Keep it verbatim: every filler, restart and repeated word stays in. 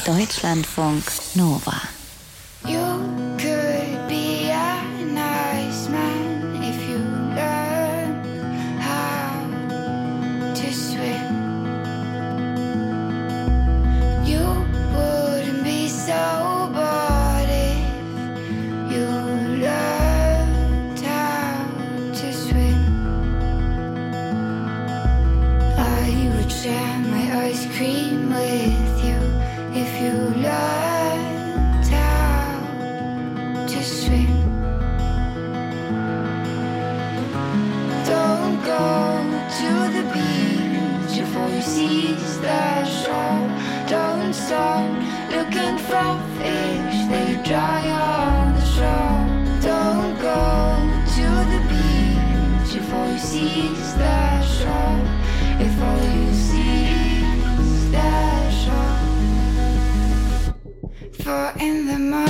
Deutschlandfunk Nova. You could be a nice man if you learn how to swim. You wouldn't be so bored if you learned how to swim. I would share my ice cream with you if you learned how to swim. Don't go to the beach before you seize the shore. Don't start looking for fish, they dry on the shore. Don't go to the beach before you seize the shore. Before you seize the shore. For in the morning